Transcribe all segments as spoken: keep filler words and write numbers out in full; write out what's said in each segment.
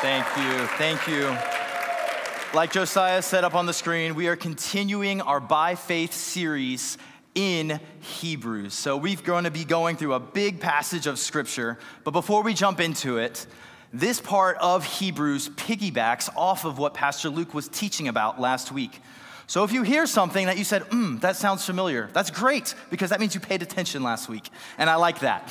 Thank you, thank you. Like Josiah said up on the screen, we are continuing our By Faith series in Hebrews. So we're going to be going through a big passage of scripture, but before we jump into it, this part of Hebrews piggybacks off of what Pastor Luke was teaching about last week. So if you hear something that you said, hmm, that sounds familiar, that's great, because that means you paid attention last week, and I like that.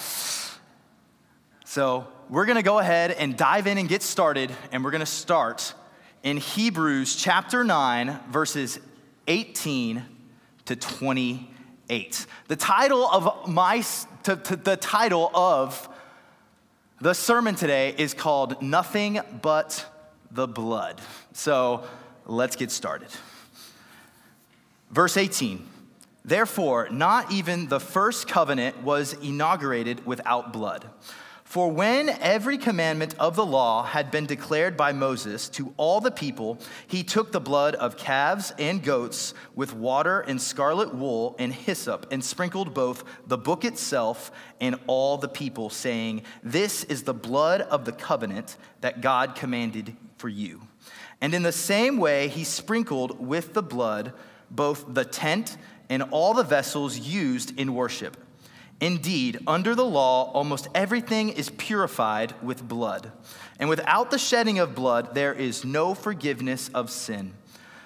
So we're going to go ahead and dive in and get started, and we're going to start in Hebrews chapter nine, verses eighteen to twenty-eight. The title of my to, to, the title of the sermon today is called Nothing But the Blood. So let's get started. Verse eighteen. Therefore, not even the first covenant was inaugurated without blood. For when every commandment of the law had been declared by Moses to all the people, he took the blood of calves and goats with water and scarlet wool and hyssop and sprinkled both the book itself and all the people, saying, "This is the blood of the covenant that God commanded for you." And in the same way, he sprinkled with the blood both the tent and all the vessels used in worship. Indeed, under the law, almost everything is purified with blood. And without the shedding of blood, there is no forgiveness of sin.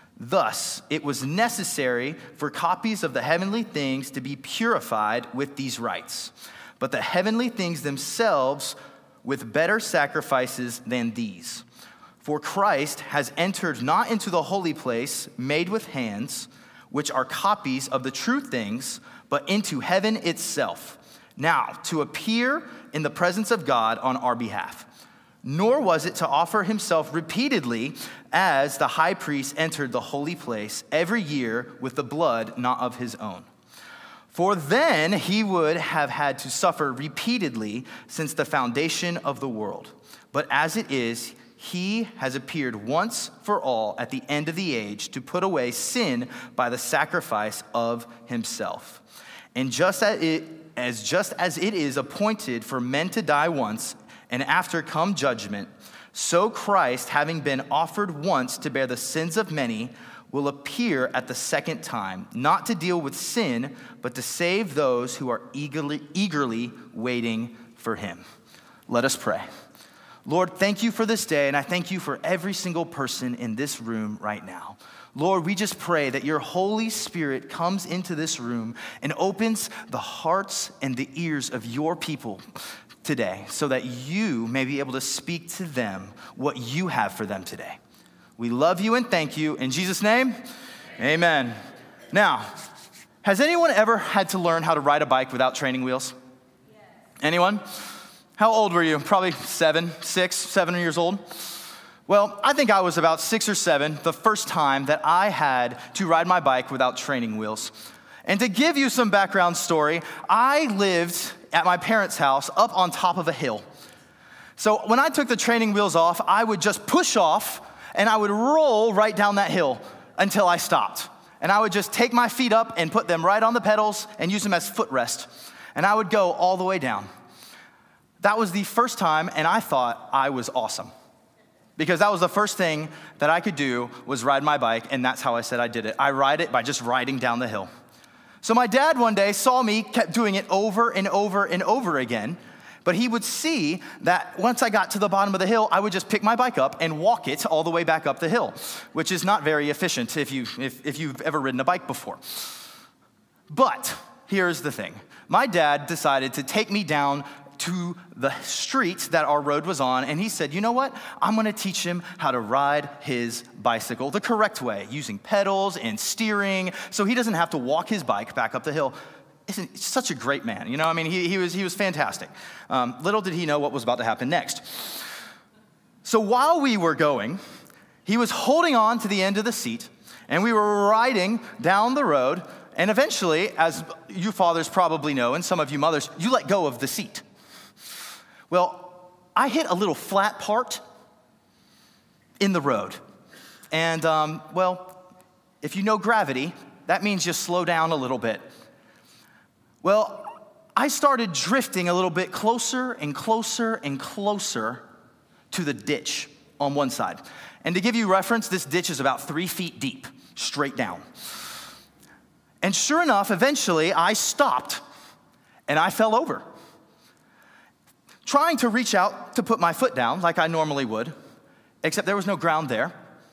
Thus, it was necessary for copies of the heavenly things to be purified with these rites, but the heavenly things themselves with better sacrifices than these. For Christ has entered not into the holy place made with hands, which are copies of the true things, but into heaven itself, now to appear in the presence of God on our behalf. Nor was it to offer himself repeatedly as the high priest entered the holy place every year with the blood not of his own. For then he would have had to suffer repeatedly since the foundation of the world. But as it is, he has appeared once for all at the end of the age to put away sin by the sacrifice of himself. And just as it, as just as it is appointed for men to die once, and after come judgment, so Christ, having been offered once to bear the sins of many, will appear at the second time, not to deal with sin, but to save those who are eagerly, eagerly waiting for him. Let us pray. Lord, thank you for this day, and I thank you for every single person in this room right now. Lord, we just pray that your Holy Spirit comes into this room and opens the hearts and the ears of your people today so that you may be able to speak to them what you have for them today. We love you and thank you. In Jesus' name, amen. Now, has anyone ever had to learn how to ride a bike without training wheels? Yes. Anyone? How old were you? Probably seven, six, seven years old. Well, I think I was about six or seven the first time that I had to ride my bike without training wheels. And to give you some background story, I lived at my parents' house up on top of a hill. So when I took the training wheels off, I would just push off and I would roll right down that hill until I stopped. And I would just take my feet up and put them right on the pedals and use them as footrest. And I would go all the way down. That was the first time, and I thought I was awesome. Because that was the first thing that I could do was ride my bike, and that's how I said I did it. I ride it by just riding down the hill. So my dad one day saw me, kept doing it over and over and over again, but he would see that once I got to the bottom of the hill, I would just pick my bike up and walk it all the way back up the hill, which is not very efficient if, you, if, if you've ever ridden a bike before. But here's the thing. My dad decided to take me down to the street that our road was on, and he said, you know what? I'm gonna teach him how to ride his bicycle the correct way, using pedals and steering, so he doesn't have to walk his bike back up the hill. Isn't he such a great man? You know, I mean, he, he was he was fantastic. Um, little did he know what was about to happen next. So while we were going, he was holding on to the end of the seat, and we were riding down the road, and eventually, as you fathers probably know, and some of you mothers, you let go of the seat. Well, I hit a little flat part in the road. And, um, well, if you know gravity, that means you slow down a little bit. Well, I started drifting a little bit closer and closer and closer to the ditch. on one side. And to give you reference, this ditch is about three feet deep, straight down. And sure enough, eventually I stopped and I fell over, trying to reach out to put my foot down like I normally would, except there was no ground there.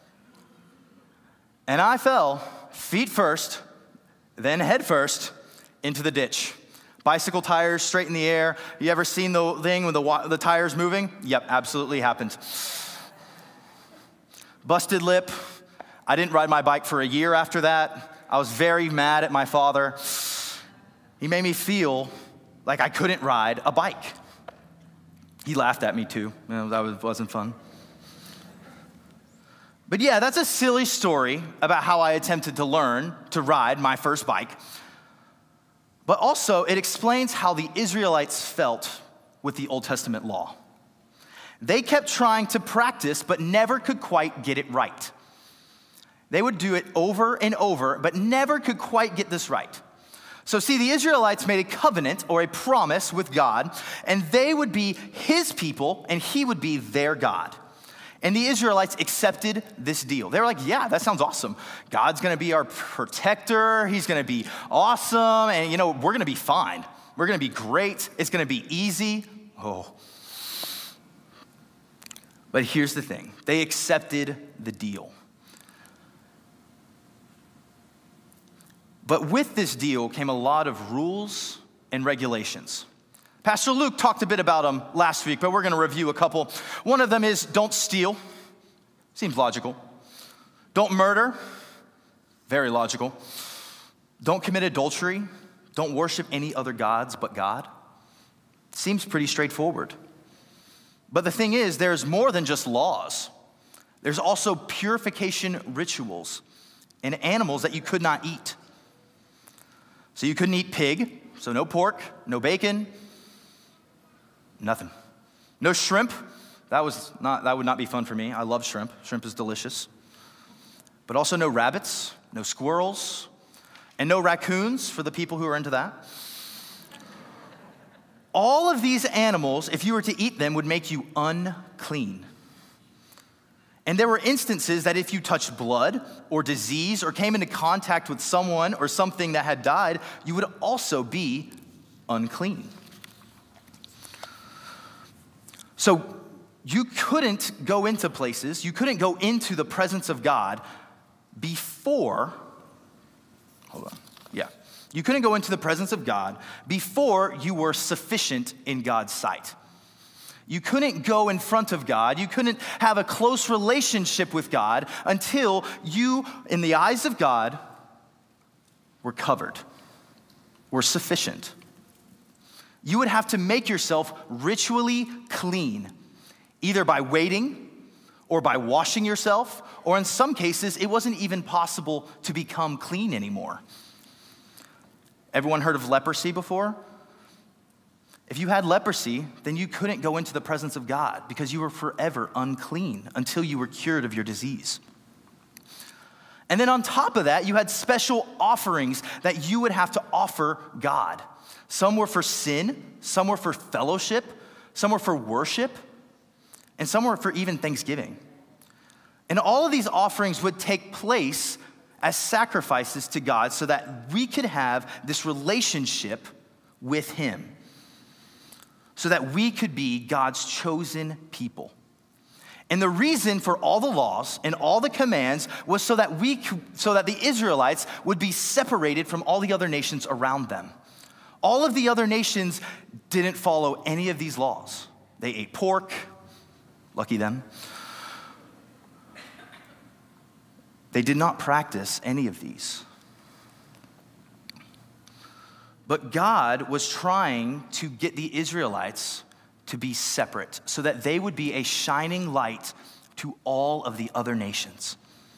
And I fell feet first, then head first into the ditch. Bicycle tires straight in the air. You ever seen the thing with the, the tires moving? Yep, absolutely happened. Busted lip. I didn't ride my bike for a year after that. I was very mad at my father. He made me feel like I couldn't ride a bike. He laughed at me too. You know, that wasn't fun. But yeah, that's a silly story about how I attempted to learn to ride my first bike. But also, it explains how the Israelites felt with the Old Testament law. They kept trying to practice, but never could quite get it right. They would do it over and over, but never could quite get this right. So see, the Israelites made a covenant or a promise with God, and they would be his people, and he would be their God. And the Israelites accepted this deal. They were like, yeah, that sounds awesome. God's gonna be our protector. He's gonna be awesome. And you know, we're gonna be fine. We're gonna be great. It's gonna be easy. Oh. But here's the thing. They accepted the deal. But with this deal came a lot of rules and regulations. Pastor Luke talked a bit about them last week, but we're going to review a couple. One of them is don't steal. Seems logical. Don't murder. Very logical. Don't commit adultery. Don't worship any other gods but God. Seems pretty straightforward. But the thing is, there's more than just laws. There's also purification rituals and animals that you could not eat. So you couldn't eat pig, so no pork, no bacon, nothing. No shrimp. That was not that would not be fun for me. I love shrimp. Shrimp is delicious. But also no rabbits, no squirrels, and no raccoons for the people who are into that. All of these animals, if you were to eat them, would make you unclean. And there were instances that if you touched blood or disease or came into contact with someone or something that had died, you would also be unclean. So you couldn't go into places, you couldn't go into the presence of God before, hold on, yeah. You couldn't go into the presence of God before you were sufficient in God's sight. You couldn't go in front of God. You couldn't have a close relationship with God until you, in the eyes of God, were covered, were sufficient. You would have to make yourself ritually clean, either by waiting or by washing yourself, or in some cases, it wasn't even possible to become clean anymore. Everyone heard of leprosy before? If you had leprosy, then you couldn't go into the presence of God because you were forever unclean until you were cured of your disease. And then on top of that, you had special offerings that you would have to offer God. Some were for sin, some were for fellowship, some were for worship, and some were for even thanksgiving. And all of these offerings would take place as sacrifices to God so that we could have this relationship with him, so that we could be God's chosen people. And the reason for all the laws and all the commands was so that we, so that the Israelites would be separated from all the other nations around them. All of the other nations didn't follow any of these laws. They ate pork, lucky them. They did not practice any of these. But God was trying to get the Israelites to be separate so that they would be a shining light to all of the other nations.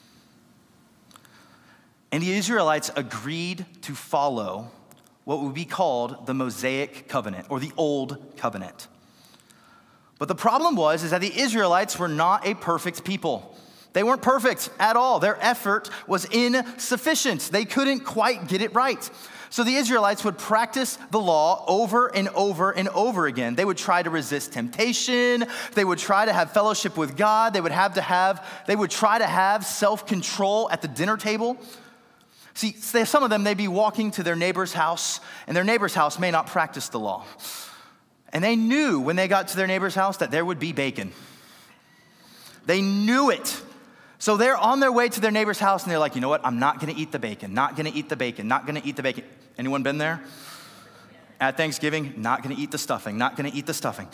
And the Israelites agreed to follow what would be called the Mosaic covenant or the Old Covenant. But the problem was is that the Israelites were not a perfect people. They weren't perfect at all. Their effort was insufficient. They couldn't quite get it right. So the Israelites would practice the law over and over and over again. They would try to resist temptation. They would try to have fellowship with God. They would have to have, they would try to have self-control at the dinner table. See, some of them, they'd be walking to their neighbor's house, and their neighbor's house may not practice the law. And they knew when they got to their neighbor's house that there would be bacon. They knew it. So they're on their way to their neighbor's house, and they're like, you know what? I'm not going to eat the bacon, not going to eat the bacon, not going to eat the bacon. Anyone been there? At Thanksgiving, not going to eat the stuffing, not going to eat the stuffing.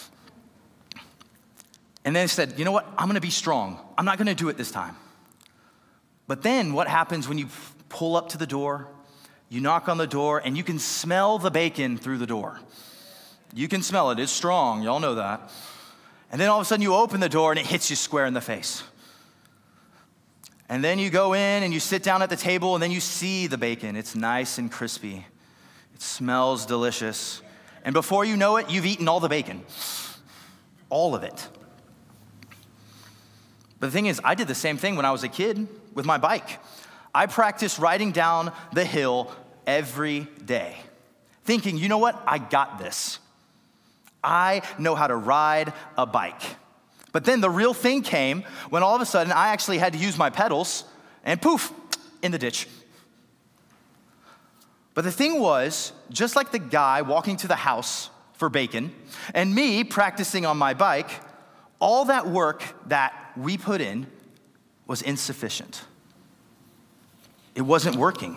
And then they said, you know what? I'm going to be strong. I'm not going to do it this time. But then what happens when you pull up to the door, you knock on the door, and you can smell the bacon through the door. You can smell it. It's strong. Y'all know that. And then all of a sudden you open the door, and it hits you square in the face. And then you go in and you sit down at the table, and then you see the bacon. It's nice and crispy. It smells delicious. And before you know it, you've eaten all the bacon. All of it. But the thing is, I did the same thing when I was a kid with my bike. I practiced riding down the hill every day, thinking, you know what? I got this. I know how to ride a bike. But then the real thing came when all of a sudden I actually had to use my pedals, and poof, in the ditch. But the thing was, just like the guy walking to the house for bacon, and me practicing on my bike, all that work that we put in was insufficient. It wasn't working.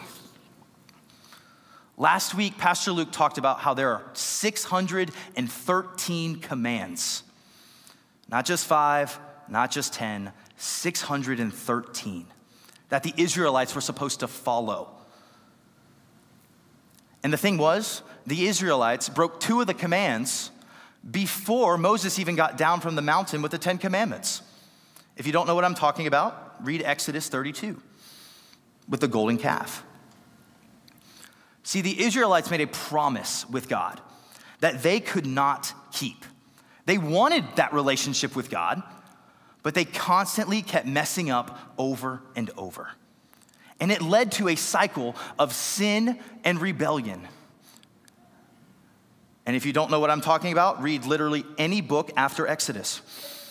Last week, Pastor Luke talked about how there are six hundred thirteen commands. Not just five, not just ten, six hundred thirteen that the Israelites were supposed to follow. And the thing was, the Israelites broke two of the commands before Moses even got down from the mountain with the Ten Commandments. If you don't know what I'm talking about, read Exodus thirty-two with the golden calf. See, the Israelites made a promise with God that they could not keep. They wanted that relationship with God, but they constantly kept messing up over and over. And it led to a cycle of sin and rebellion. And if you don't know what I'm talking about, read literally any book after Exodus.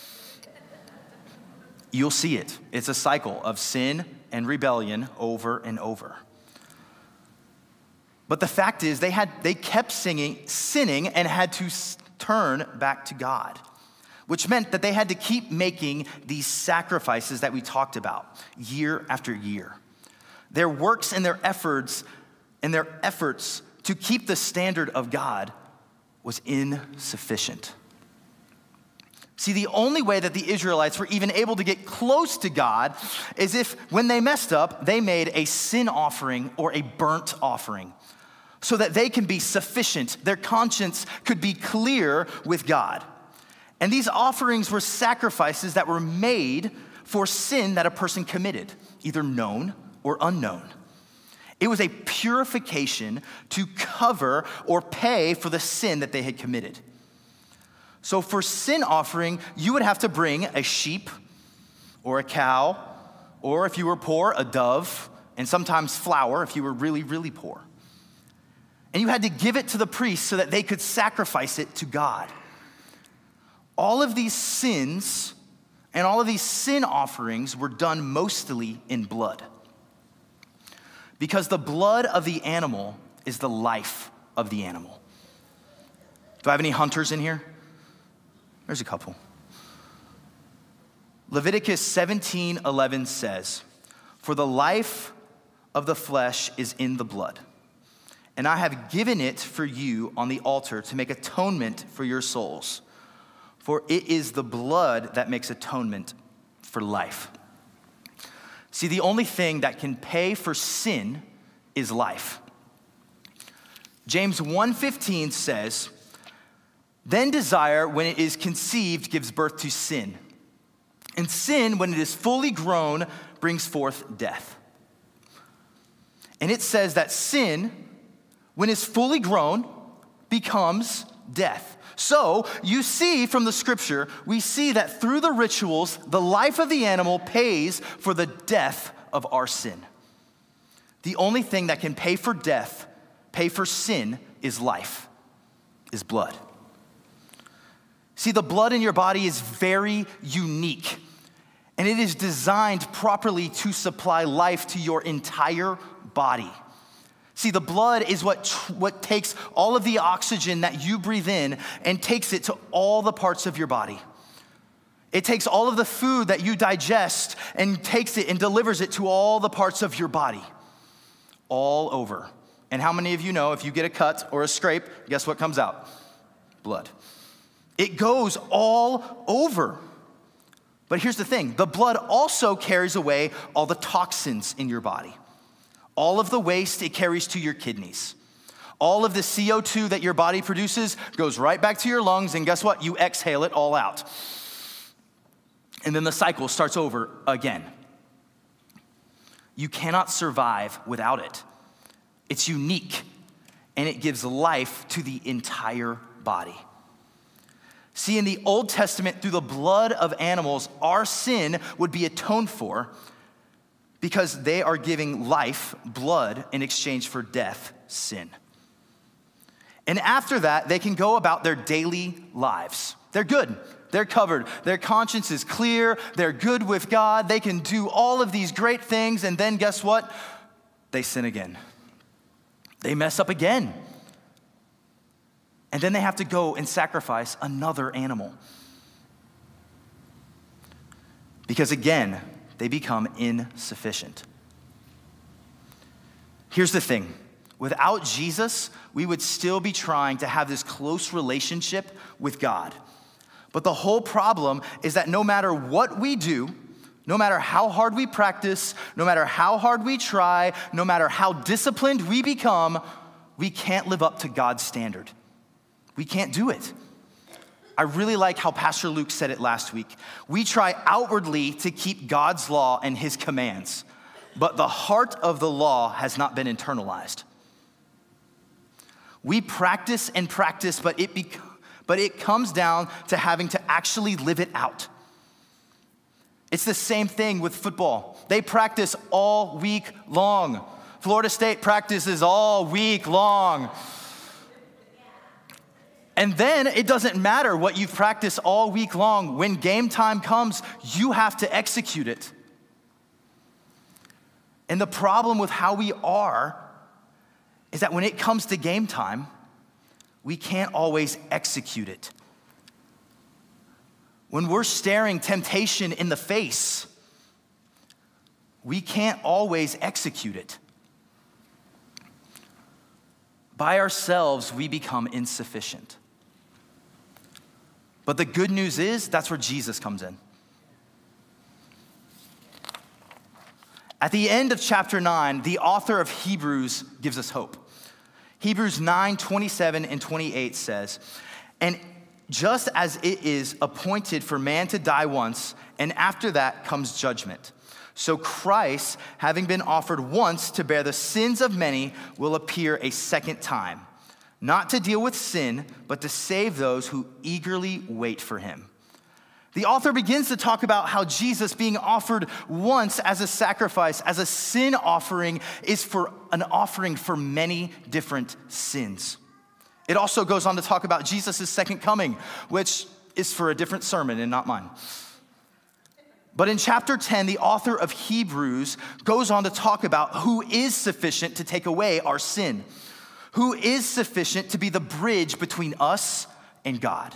You'll see it. It's a cycle of sin and rebellion over and over. But the fact is, they had they kept singing, sinning and had to turn back to God, which meant that they had to keep making these sacrifices that we talked about year after year. Their works and their efforts and their efforts to keep the standard of God was insufficient. See, the only way that the Israelites were even able to get close to God is if, when they messed up, they made a sin offering or a burnt offering so that they can be sufficient. Their conscience could be clear with God. And these offerings were sacrifices that were made for sin that a person committed, either known or unknown. It was a purification to cover or pay for the sin that they had committed. So for sin offering, you would have to bring a sheep or a cow, or if you were poor, a dove, and sometimes flour if you were really, really poor. And you had to give it to the priest so that they could sacrifice it to God. All of these sins and all of these sin offerings were done mostly in blood, because the blood of the animal is the life of the animal. Do I have any hunters in here? There's a couple. Leviticus seventeen eleven says, "For the life of the flesh is in the blood, and I have given it for you on the altar to make atonement for your souls. For it is the blood that makes atonement for life." See, the only thing that can pay for sin is life. James one fifteen says, "Then desire, when it is conceived, gives birth to sin. And sin, when it is fully grown, brings forth death." And it says that sin, when it's fully grown, becomes death. So you see from the scripture, we see that through the rituals, the life of the animal pays for the death of our sin. The only thing that can pay for death pay for sin is life, is blood. See, the blood in your body is very unique, and it is designed properly to supply life to your entire body. See, the blood is what, what takes all of the oxygen that you breathe in and takes it to all the parts of your body. It takes all of the food that you digest and takes it and delivers it to all the parts of your body, all over. And how many of you know if you get a cut or a scrape, guess what comes out? Blood. It goes all over. But here's the thing, the blood also carries away all the toxins in your body. All of the waste it carries to your kidneys. All of the C O two that your body produces goes right back to your lungs, and guess what? You exhale it all out. And then the cycle starts over again. You cannot survive without it. It's unique, and it gives life to the entire body. See, in the Old Testament, through the blood of animals, our sin would be atoned for because they are giving life, blood, in exchange for death, sin. And after that, they can go about their daily lives. They're good. They're covered. Their conscience is clear. They're good with God. They can do all of these great things, and then guess what? They sin again. They mess up again. And then they have to go and sacrifice another animal. Because again, they become insufficient. Here's the thing. Without Jesus, we would still be trying to have this close relationship with God. But the whole problem is that no matter what we do, no matter how hard we practice, no matter how hard we try, no matter how disciplined we become, we can't live up to God's standard. We can't do it. I really like how Pastor Luke said it last week. We try outwardly to keep God's law and his commands, but the heart of the law has not been internalized. We practice and practice, but it, bec- but it comes down to having to actually live it out. It's the same thing with football. They practice all week long. Florida State practices all week long. And then it doesn't matter what you've practiced all week long. When game time comes, you have to execute it. And the problem with how we are is that when it comes to game time, we can't always execute it. When we're staring temptation in the face, we can't always execute it. By ourselves, we become insufficient. But the good news is, that's where Jesus comes in. At the end of chapter nine, the author of Hebrews gives us hope. Hebrews nine, twenty-seven and twenty-eight says, "And just as it is appointed for man to die once, and after that comes judgment, so Christ, having been offered once to bear the sins of many, will appear a second time, not to deal with sin, but to save those who eagerly wait for him." The author begins to talk about how Jesus being offered once as a sacrifice, as a sin offering, is for an offering for many different sins. It also goes on to talk about Jesus' second coming, which is for a different sermon and not mine. But in chapter ten, the author of Hebrews goes on to talk about who is sufficient to take away our sin, who is sufficient to be the bridge between us and God.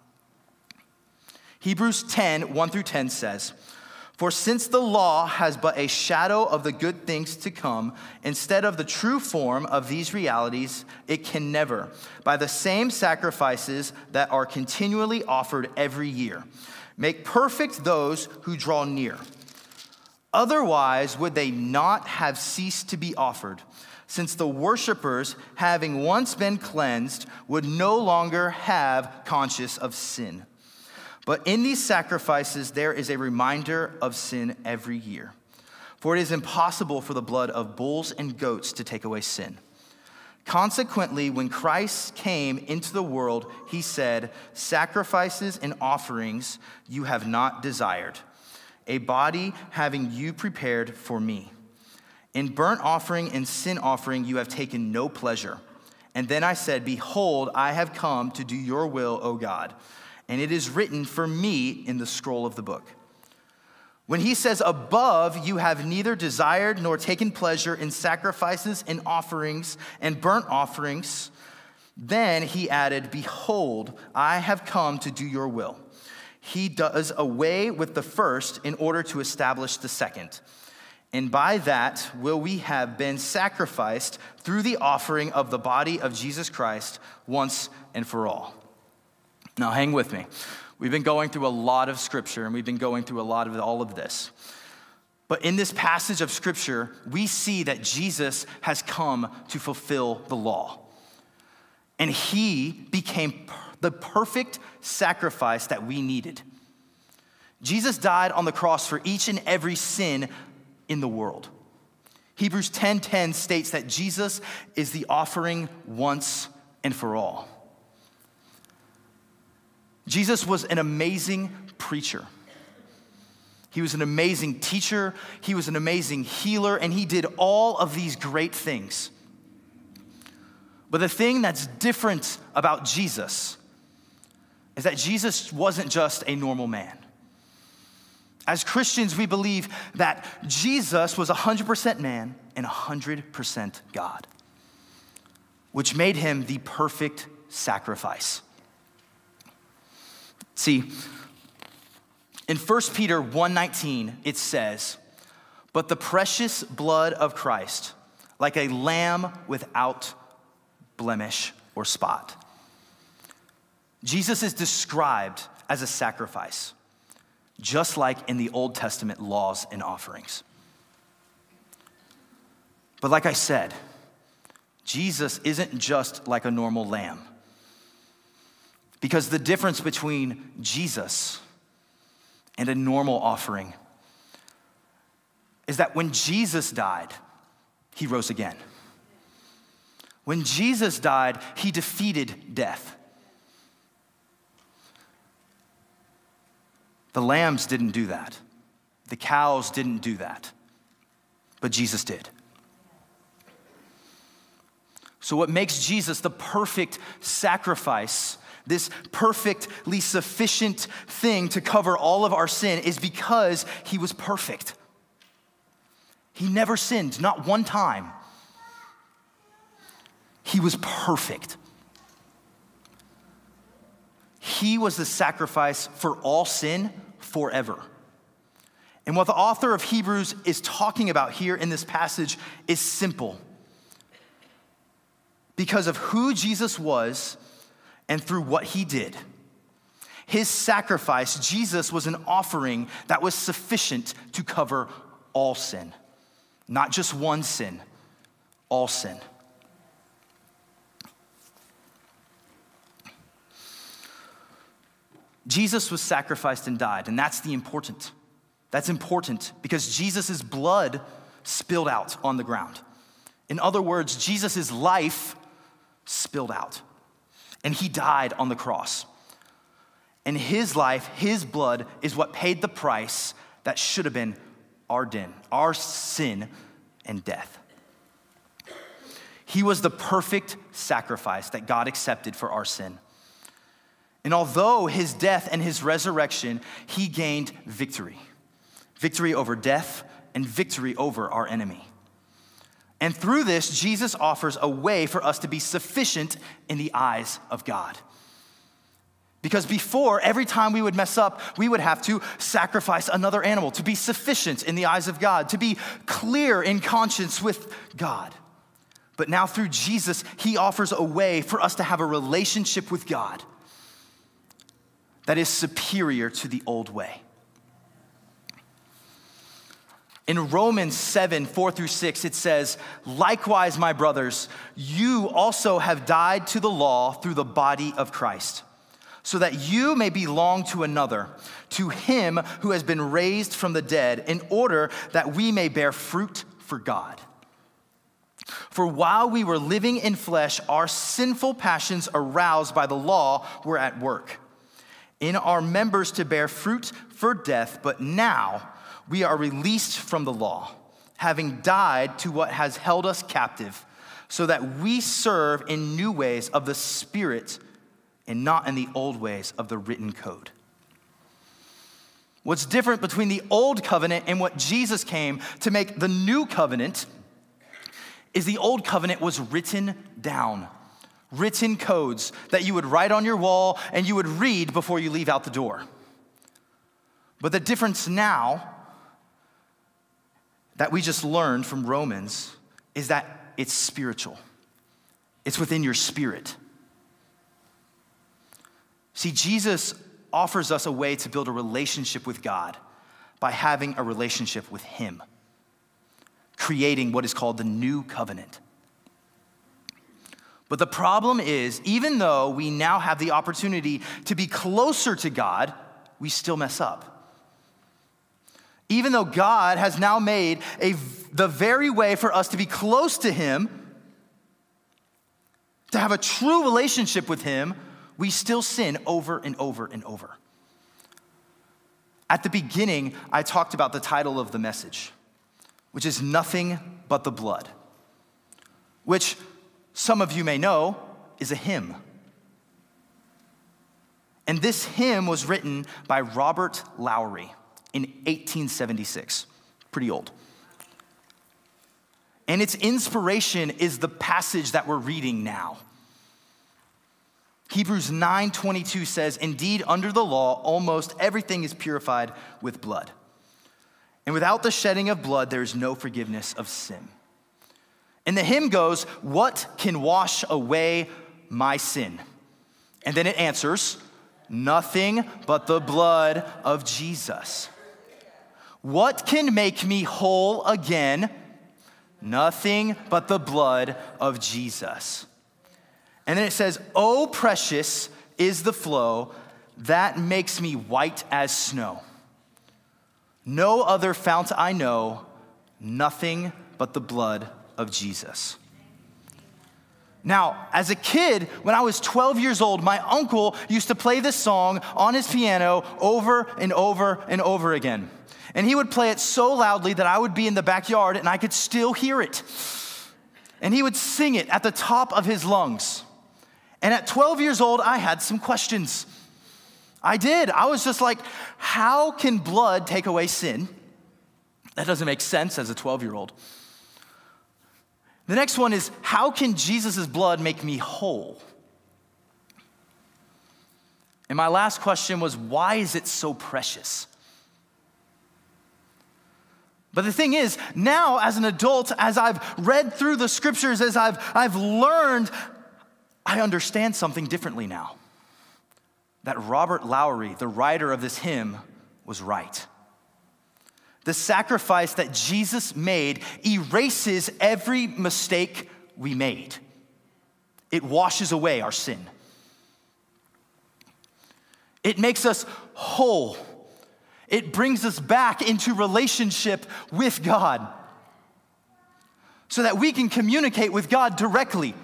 Hebrews ten, one through ten says, "For since the law has but a shadow of the good things to come, instead of the true form of these realities, it can never, by the same sacrifices that are continually offered every year, make perfect those who draw near. Otherwise would they not have ceased to be offered, since the worshipers, having once been cleansed, would no longer have conscience of sin. But in these sacrifices there is a reminder of sin every year. For it is impossible for the blood of bulls and goats to take away sin. Consequently, when Christ came into the world, he said, 'Sacrifices and offerings you have not desired, a body having you prepared for me. In burnt offering and sin offering you have taken no pleasure. And then I said, behold, I have come to do your will, O God, and it is written for me in the scroll of the book. When he says above, you have neither desired nor taken pleasure in sacrifices and offerings and burnt offerings, then he added, behold, I have come to do your will. He does away with the first in order to establish the second. And by that will we have been sacrificed through the offering of the body of Jesus Christ once and for all. Now hang with me. We've been going through a lot of scripture, and we've been going through a lot of all of this. But in this passage of scripture, we see that Jesus has come to fulfill the law. And he became the perfect sacrifice that we needed. Jesus died on the cross for each and every sin in the world. Hebrews ten ten states that Jesus is the offering once and for all. Jesus was an amazing preacher. He was an amazing teacher. He was an amazing healer, and he did all of these great things. But the thing that's different about Jesus is that Jesus wasn't just a normal man. As Christians, we believe that Jesus was one hundred percent man and one hundred percent God, which made him the perfect sacrifice. See, in First Peter one nineteen, it says, but the precious blood of Christ, like a lamb without blemish or spot. Jesus is described as a sacrifice, just like in the Old Testament laws and offerings. But like I said, Jesus isn't just like a normal lamb. Because the difference between Jesus and a normal offering is that when Jesus died, he rose again. When Jesus died, he defeated death. The lambs didn't do that. The cows didn't do that. But Jesus did. So what makes Jesus the perfect sacrifice, this perfectly sufficient thing to cover all of our sin, is because he was perfect. He never sinned, not one time. He was perfect. He was the sacrifice for all sin forever. And what the author of Hebrews is talking about here in this passage is simple. Because of who Jesus was and through what he did. His sacrifice, Jesus, was an offering that was sufficient to cover all sin. Not just one sin, all sin. Jesus was sacrificed and died, and that's the important. That's important because Jesus' blood spilled out on the ground. In other words, Jesus' life spilled out, and he died on the cross. And his life, his blood, is what paid the price that should have been our din, our sin and death. He was the perfect sacrifice that God accepted for our sin. And although his death and his resurrection, he gained victory. Victory over death and victory over our enemy. And through this, Jesus offers a way for us to be sufficient in the eyes of God. Because before, every time we would mess up, we would have to sacrifice another animal to be sufficient in the eyes of God, to be clear in conscience with God. But now through Jesus, he offers a way for us to have a relationship with God that is superior to the old way. In Romans seven, four through six, it says, likewise, my brothers, you also have died to the law through the body of Christ, so that you may belong to another, to him who has been raised from the dead, in order that we may bear fruit for God. For while we were living in flesh, our sinful passions aroused by the law were at work in our members to bear fruit for death, but now we are released from the law, having died to what has held us captive, so that we serve in new ways of the Spirit and not in the old ways of the written code. What's different between the old covenant and what Jesus came to make the new covenant is the old covenant was written down, written codes that you would write on your wall and you would read before you leave out the door. But the difference now that we just learned from Romans is that it's spiritual. It's within your spirit. See, Jesus offers us a way to build a relationship with God by having a relationship with him, creating what is called the new covenant. But the problem is, even though we now have the opportunity to be closer to God, we still mess up. Even though God has now made a, the very way for us to be close to him, to have a true relationship with him, we still sin over and over and over. At the beginning, I talked about the title of the message, which is Nothing But the Blood, which some of you may know is a hymn. And this hymn was written by Robert Lowry in eighteen seventy-six, pretty old. And its inspiration is the passage that we're reading now. Hebrews nine twenty-two says, "Indeed, under the law, almost everything is purified with blood. And without the shedding of blood, there is no forgiveness of sin." And the hymn goes, "What can wash away my sin?" And then it answers, "Nothing but the blood of Jesus." What can make me whole again? Nothing but the blood of Jesus. And then it says, "Oh, precious is the flow that makes me white as snow. No other fount I know, nothing but the blood of Jesus." Now, as a kid, when I was twelve years old, my uncle used to play this song on his piano over and over and over again. And he would play it so loudly that I would be in the backyard and I could still hear it. And he would sing it at the top of his lungs. And at twelve years old, I had some questions. I did. I was just like, how can blood take away sin? That doesn't make sense as a twelve-year-old. The next one is, how can Jesus' blood make me whole? And my last question was, why is it so precious? But the thing is, now as an adult, as I've read through the scriptures, as I've, I've learned, I understand something differently now. That Robert Lowry, the writer of this hymn, was right. The sacrifice that Jesus made erases every mistake we made. It washes away our sin. It makes us whole. It brings us back into relationship with God so that we can communicate with God directly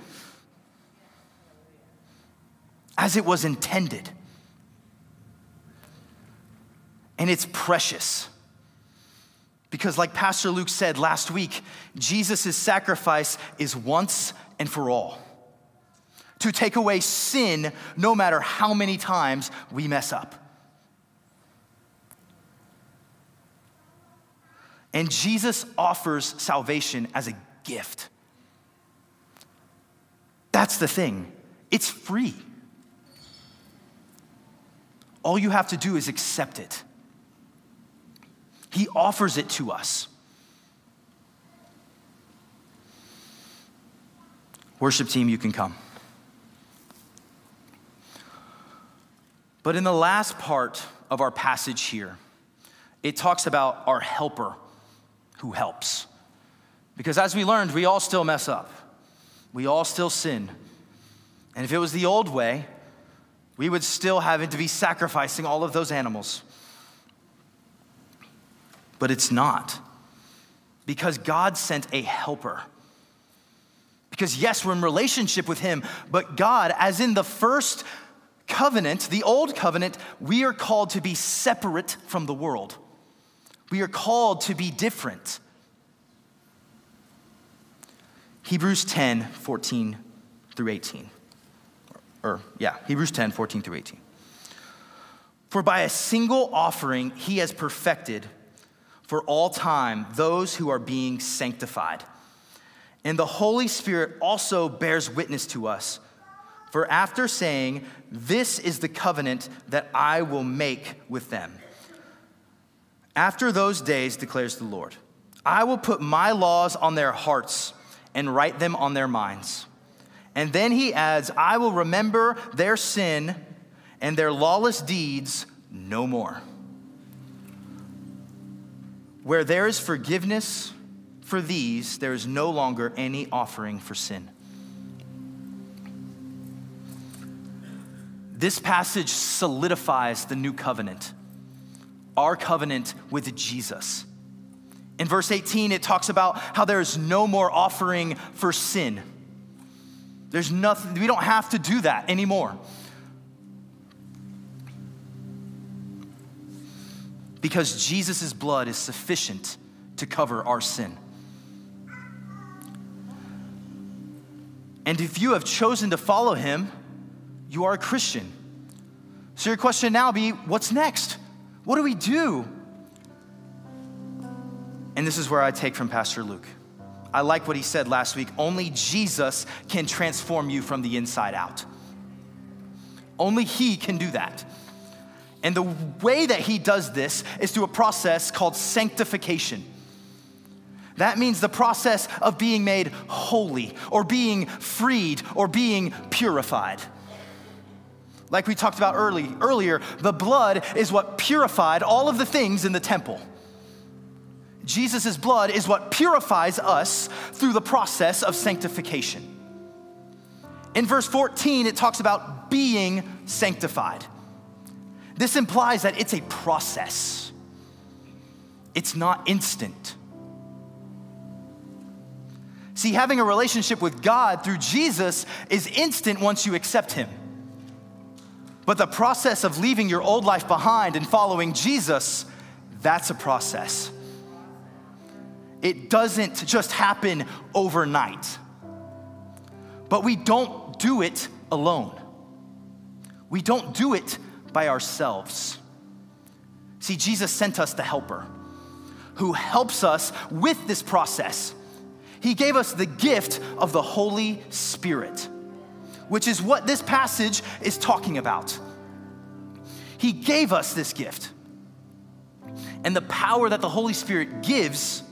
as it was intended. And it's precious because, like Pastor Luke said last week, Jesus' sacrifice is once and for all to take away sin no matter how many times we mess up. And Jesus offers salvation as a gift. That's the thing. It's free. All you have to do is accept it. He offers it to us. Worship team, you can come. But in the last part of our passage here, it talks about our helper who helps. Because as we learned, we all still mess up. We all still sin. And if it was the old way, we would still have to be sacrificing all of those animals. But it's not. Because God sent a helper. Because yes, we're in relationship with him, but God, as in the first covenant, the old covenant, we are called to be separate from the world. We are called to be different. Hebrews ten, fourteen through eighteen. Or, yeah, Hebrews ten, fourteen through eighteen. For by a single offering he has perfected for all time those who are being sanctified. And the Holy Spirit also bears witness to us. For after saying, this is the covenant that I will make with them. After those days, declares the Lord, I will put my laws on their hearts and write them on their minds. And then he adds, I will remember their sin and their lawless deeds no more. Where there is forgiveness for these, there is no longer any offering for sin. This passage solidifies the new covenant, our covenant with Jesus. In verse eighteen, it talks about how there is no more offering for sin. There's nothing, we don't have to do that anymore. Because Jesus' blood is sufficient to cover our sin. And if you have chosen to follow him, you are a Christian. So your question now be, what's next? What do we do? And this is where I take from Pastor Luke. I like what he said last week. Only Jesus can transform you from the inside out. Only he can do that. And the way that he does this is through a process called sanctification. That means the process of being made holy or being freed or being purified. Like we talked about early, earlier, the blood is what purified all of the things in the temple. Jesus' blood is what purifies us through the process of sanctification. In verse fourteen, it talks about being sanctified. This implies that it's a process. It's not instant. See, having a relationship with God through Jesus is instant once you accept him. But the process of leaving your old life behind and following Jesus, that's a process. It doesn't just happen overnight. But we don't do it alone. We don't do it by ourselves. See, Jesus sent us the helper who helps us with this process. He gave us the gift of the Holy Spirit, which is what this passage is talking about. He gave us this gift. And the power that the Holy Spirit gives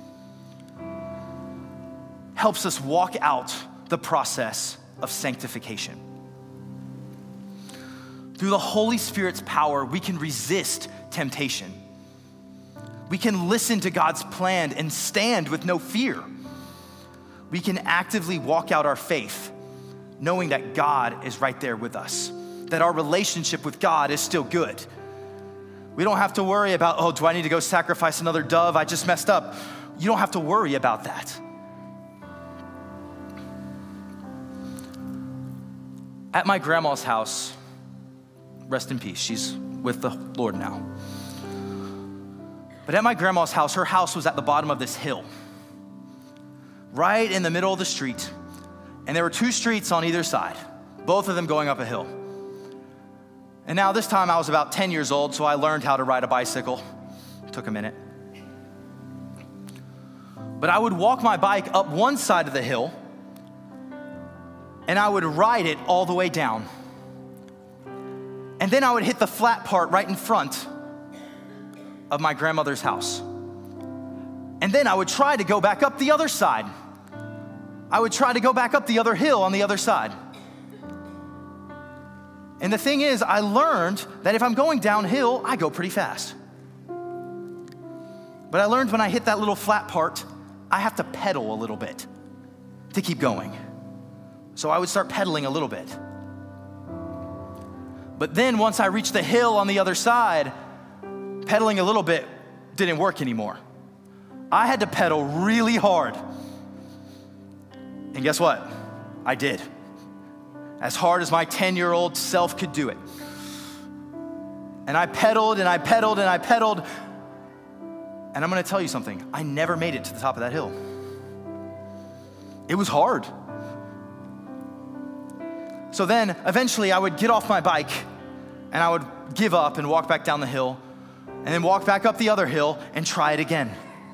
helps us walk out the process of sanctification. Through the Holy Spirit's power, we can resist temptation. We can listen to God's plan and stand with no fear. We can actively walk out our faith, knowing that God is right there with us, that our relationship with God is still good. We don't have to worry about, oh, do I need to go sacrifice another dove? I just messed up. You don't have to worry about that. At my grandma's house, rest in peace, she's with the Lord now. But at my grandma's house, her house was at the bottom of this hill, right in the middle of the street. And there were two streets on either side, both of them going up a hill. And now this time I was about ten years old, so I learned how to ride a bicycle. It took a minute. But I would walk my bike up one side of the hill, and I would ride it all the way down. And then I would hit the flat part right in front of my grandmother's house. And then I would try to go back up the other side. I would try to go back up the other hill on the other side. And the thing is, I learned that if I'm going downhill, I go pretty fast. But I learned when I hit that little flat part, I have to pedal a little bit to keep going. So I would start pedaling a little bit. But then once I reached the hill on the other side, pedaling a little bit didn't work anymore. I had to pedal really hard. And guess what? I did. As hard as my ten-year-old self could do it. And I pedaled and I pedaled and I pedaled. And I'm gonna tell you something. I never made it to the top of that hill. It was hard. So then eventually I would get off my bike and I would give up and walk back down the hill and then walk back up the other hill and try it again.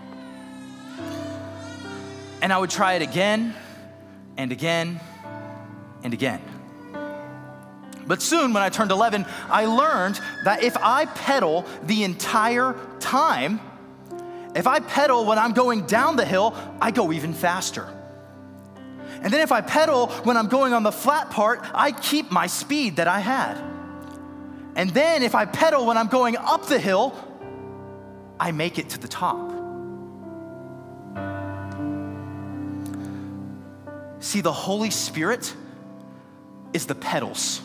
And I would try it again and again and again. But soon when I turned eleven, I learned that if I pedal the entire time, if I pedal when I'm going down the hill, I go even faster. And then if I pedal when I'm going on the flat part, I keep my speed that I had. And then if I pedal when I'm going up the hill, I make it to the top. See, the Holy Spirit is the pedals.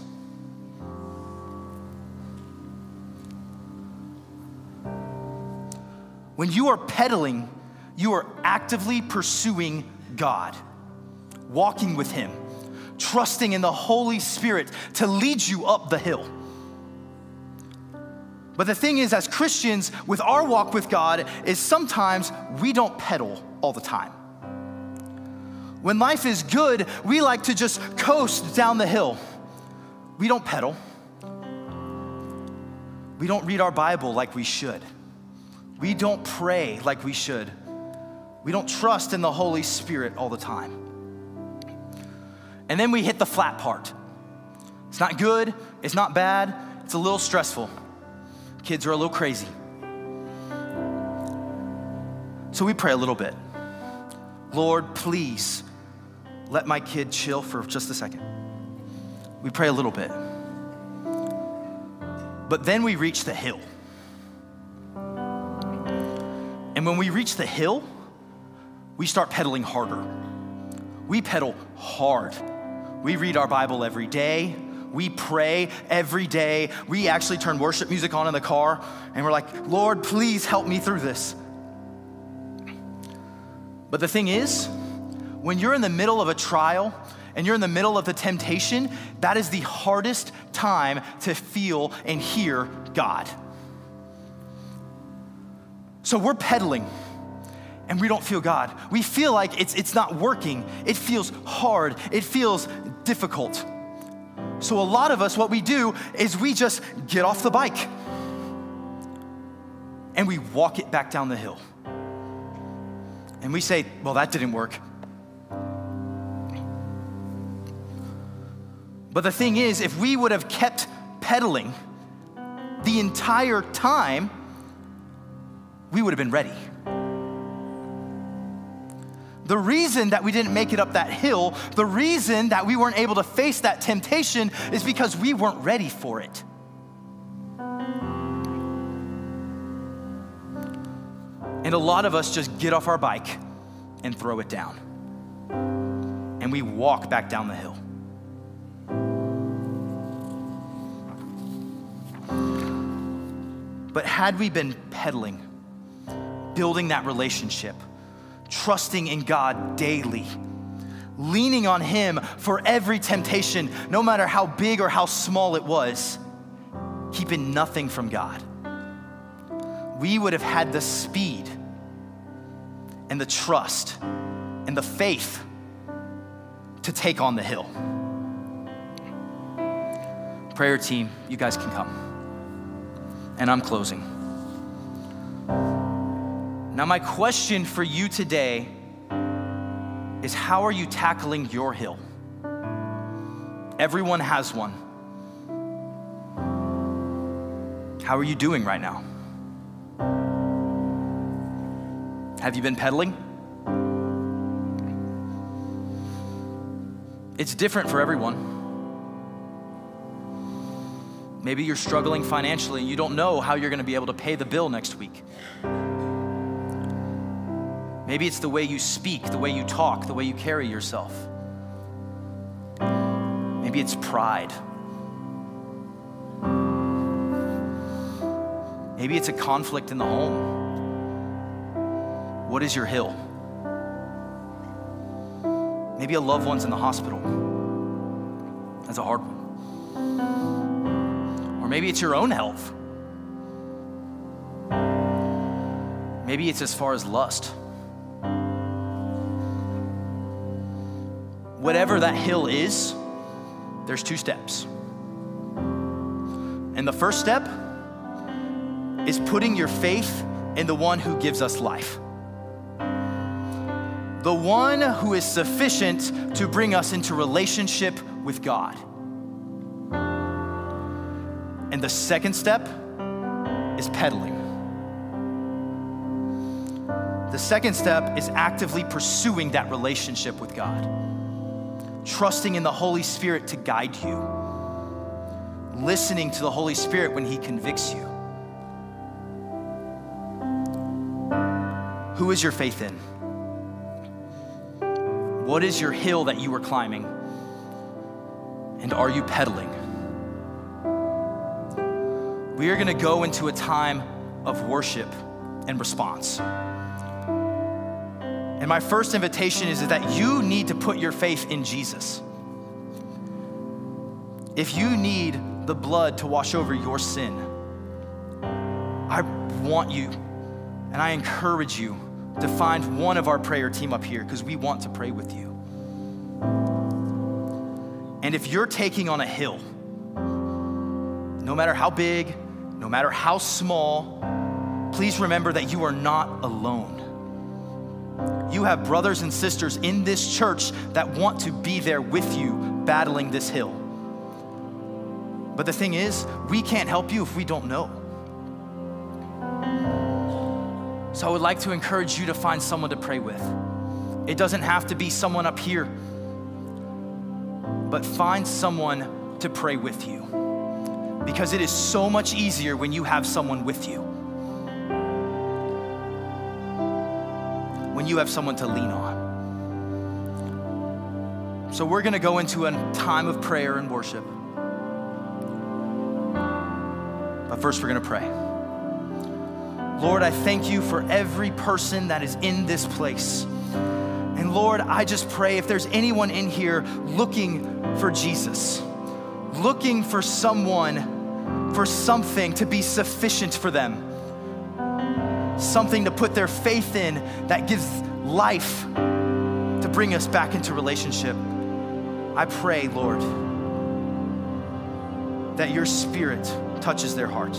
When you are pedaling, you are actively pursuing God, walking with Him, trusting in the Holy Spirit to lead you up the hill. But the thing is, as Christians, with our walk with God, is sometimes we don't pedal all the time. When life is good, we like to just coast down the hill. We don't pedal. We don't read our Bible like we should. We don't pray like we should. We don't trust in the Holy Spirit all the time. And then we hit the flat part. It's not good, it's not bad, it's a little stressful. Kids are a little crazy. So we pray a little bit. Lord, please let my kid chill for just a second. We pray a little bit. But then we reach the hill. And when we reach the hill, we start pedaling harder. We pedal hard. We read our Bible every day. We pray every day. We actually turn worship music on in the car, and we're like, Lord, please help me through this. But the thing is, when you're in the middle of a trial and you're in the middle of the temptation, that is the hardest time to feel and hear God. So we're pedaling and we don't feel God. We feel like it's, it's not working. It feels hard. It feels difficult. So a lot of us, what we do is we just get off the bike and we walk it back down the hill. And we say, well, that didn't work. But the thing is, if we would have kept pedaling the entire time, we would have been ready. The reason that we didn't make it up that hill, the reason that we weren't able to face that temptation is because we weren't ready for it. And a lot of us just get off our bike and throw it down. And we walk back down the hill. But had we been pedaling, building that relationship, trusting in God daily, leaning on Him for every temptation, no matter how big or how small it was, keeping nothing from God, we would have had the speed and the trust and the faith to take on the hill. Prayer team, you guys can come. And I'm closing. Now, my question for you today is, how are you tackling your hill? Everyone has one. How are you doing right now? Have you been pedaling? It's different for everyone. Maybe you're struggling financially and you don't know how you're gonna be able to pay the bill next week. Maybe it's the way you speak, the way you talk, the way you carry yourself. Maybe it's pride. Maybe it's a conflict in the home. What is your hill? Maybe a loved one's in the hospital. That's a hard one. Or maybe it's your own health. Maybe it's as far as lust. whatever that hill is, there's two steps. And the first step is putting your faith in the one who gives us life. The one who is sufficient to bring us into relationship with God. And the second step is pedaling. The second step is actively pursuing that relationship with God, trusting in the Holy Spirit to guide you, listening to the Holy Spirit when he convicts you. Who is your faith in? What is your hill that you are climbing? And are you pedaling? We are gonna go into a time of worship and response. And my first invitation is that you need to put your faith in Jesus. If you need the blood to wash over your sin, I want you and I encourage you to find one of our prayer team up here because we want to pray with you. And if you're taking on a hill, no matter how big, no matter how small, please remember that you are not alone. You have brothers and sisters in this church that want to be there with you battling this hill. But the thing is, we can't help you if we don't know. So I would like to encourage you to find someone to pray with. It doesn't have to be someone up here, but find someone to pray with you, because it is so much easier when you have someone with you, when you have someone to lean on. So we're gonna go into a time of prayer and worship. But first we're gonna pray. Lord, I thank you for every person that is in this place. And Lord, I just pray if there's anyone in here looking for Jesus, looking for someone, for something to be sufficient for them, something to put their faith in that gives life to bring us back into relationship, I pray, Lord, that your Spirit touches their heart.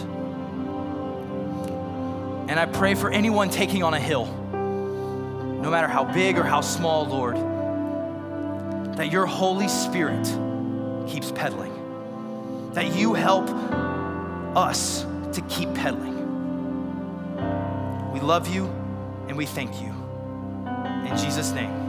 And I pray for anyone taking on a hill, no matter how big or how small, Lord, that your Holy Spirit keeps pedaling, that you help us to keep pedaling. We love you and we thank you. In Jesus' name.